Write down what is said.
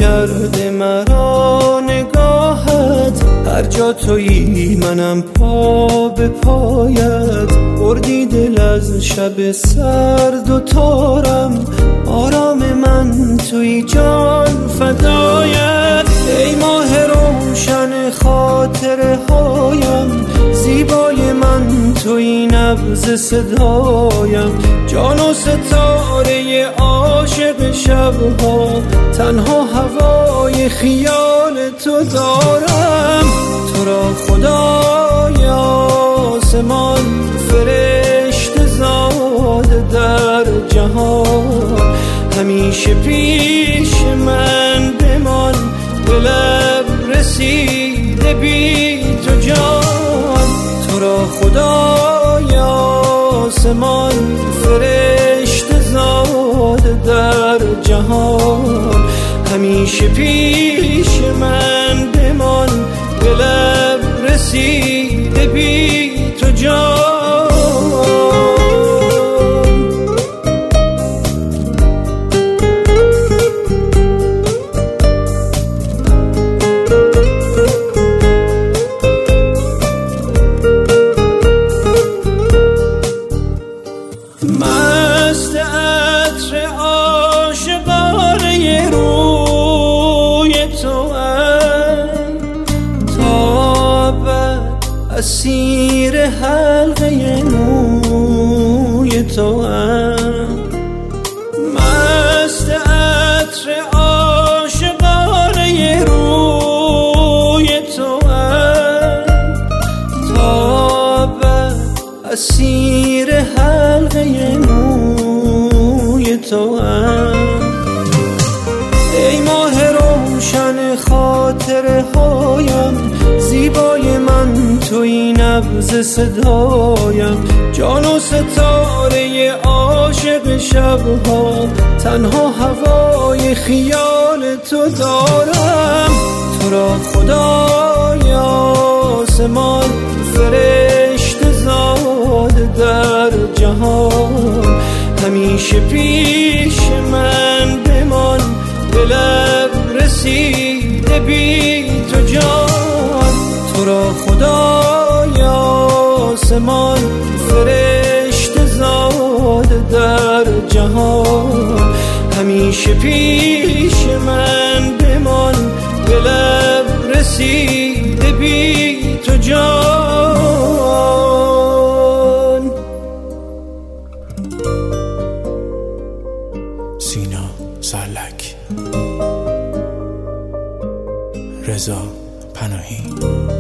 کرده مرا نگاهت، هر جا تویی منم پا به پایت. بردی دل از شب سرد و تارم، آرام من تویی جان فدایت. ای ماه روشن خاطره هایم، زیبای من تویی نبض صدایم. جان و ستاره عاشق شبها، تنها هوای خیال تو دارم. تو را خدای آسمان فرشته زاده در جهان، همیشه پیش من بمان، به لب رسیده بی تو جان. تو را خدای آسمان فرشته زاده در جهان، همیشه پیش من بمان، به لب رسیده بی تو جان. مست عطر عاشقانه روی توام، تا بعد اسیر حلقه موی توام. مست عطر عاشقانه روی توام، تا بعد اسیر حلقه موی توام. ای ماه روشن خاطره هایم، زیبای من تویی نبض صدایم. جان و ستاره عاشق شبها، تنها هوای خیال تو دارم. تو را خدای آسمان فرشته زاده در جهان، همیشه پیش من بمان، به لب رسیده بی تو جان. تو را خدای آسمان فرشته زاده در جهان، همیشه پیش من بمان، به لب رسیده بی تو جان. سینا سالک، رضا پناهی.